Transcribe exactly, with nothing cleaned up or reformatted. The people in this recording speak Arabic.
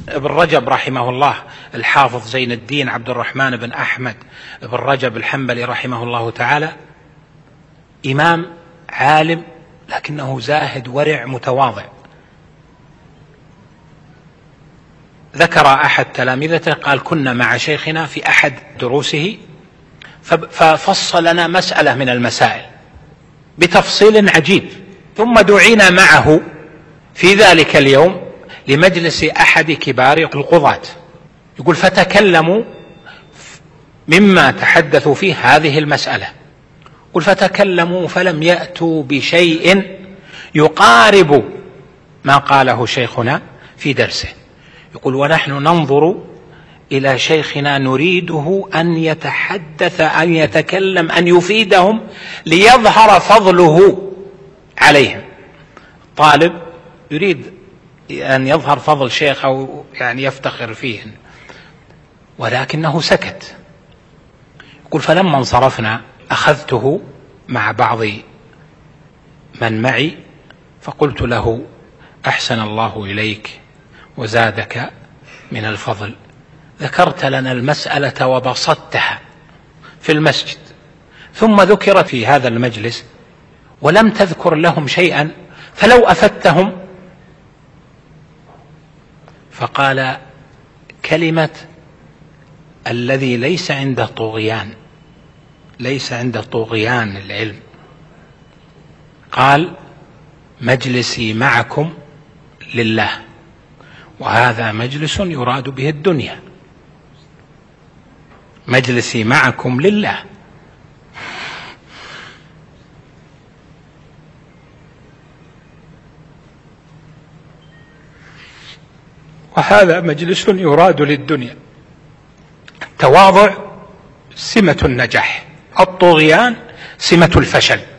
ابن رجب رحمه الله، الحافظ زين الدين عبد الرحمن بن أحمد بن رجب الحنبلي رحمه الله تعالى، إمام عالم لكنه زاهد ورع متواضع. ذكر أحد تلامذته قال: كنا مع شيخنا في أحد دروسه ففصل لنا مسألة من المسائل بتفصيل عجيب، ثم دعينا معه في ذلك اليوم لمجلس أحد كبار القضاة. يقول: فتكلموا مما تحدثوا فيه هذه المسألة. يقول: فتكلموا فلم يأتوا بشيء يقارب ما قاله شيخنا في درسه. يقول: ونحن ننظر إلى شيخنا نريده أن يتحدث، أن يتكلم، أن يفيدهم ليظهر فضله عليهم. طالب يريد أن يظهر فضل شيخ أو يعني يفتخر فيه، ولكنه سكت. يقول: فلما انصرفنا أخذته مع بعض من معي فقلت له: أحسن الله إليك وزادك من الفضل، ذكرت لنا المسألة وبسطتها في المسجد، ثم ذكرت في هذا المجلس ولم تذكر لهم شيئا، فلو أفدتهم. فقال كلمة الذي ليس عنده طغيان، ليس عنده طغيان العلم، قال: مجلسي معكم لله، وهذا مجلس يراد به الدنيا. مجلسي معكم لله، وهذا مجلس يراد للدنيا. التواضع سمة النجاح، الطغيان سمة الفشل.